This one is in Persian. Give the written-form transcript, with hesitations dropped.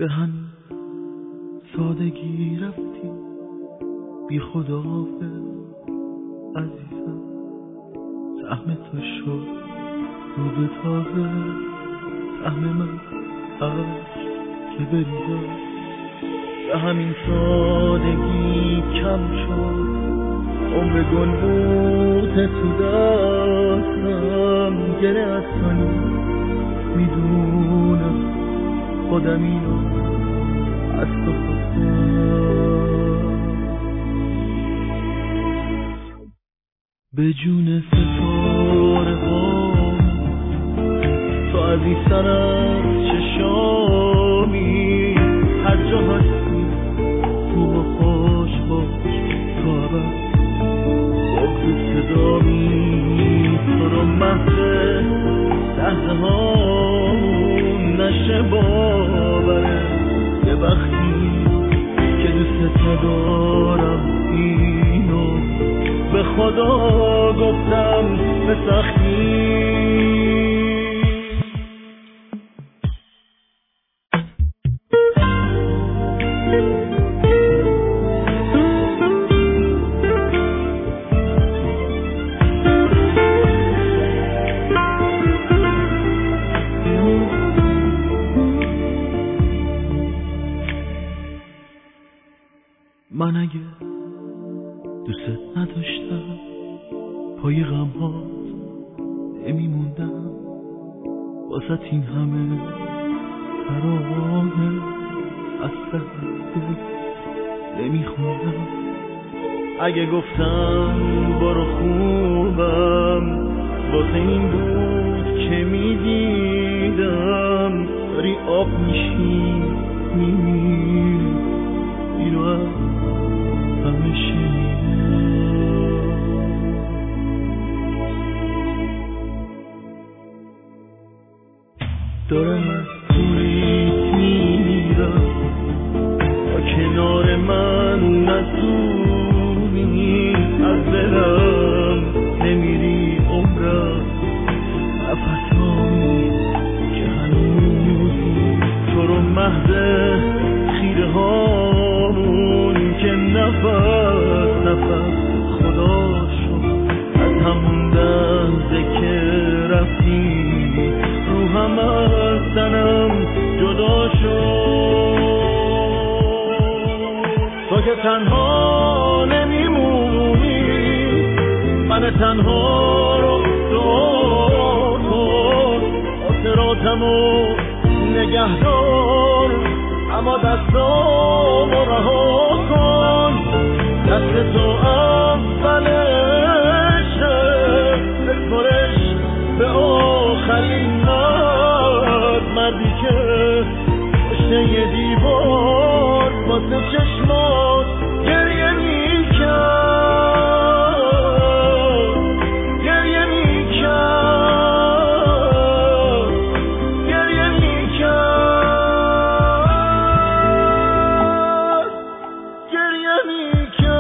به همین سادگی رفتی بی خداحافظ عزیزم، سهم تو شد روز تازه، سهم من عشق که بریزم. به همین سادگی کم شد عمر گل بوته تو دستم، گره از سانی میدونم خودم اینو از تو خواستم. به جون ستاره ها تو عزیزتر از چشامی، هر جا هستی تو خوش باش تو عبر بغض صدامی، تو رو محض لحظه ها نشه باوره، یه وقتی که دوست ندارم اینو به خدا گفتم به سختی. من اگه دوست نداشتم پای غم ها نمیموندم، واسه این همه ترانه از ته دل نمیخوندم. اگه گفتم برو خوبم واسه این بود که میدیدم داری آب میشی میمیری، اینو از همه شنیدم. دارم از دوریت میرم تا کنار من نسونی، از دلم نمیری عمرم نفسانی که هنوزی، تو رو محض خیره هامون که نفس خدا شد از همون لحظه که رفتی، روحم از تنم جدا شد. تو که تنها نمیمونی، من تنها رو دار کن، آسراتمو نگهدار، اما دستامو رها کن. دست تو اولشه بسپرش به آخرین مرد، مردی که پشت یه دیوار واسه چشمات گریه میکرد، گریه میکرد، گریه میکرد، گریه میکرد.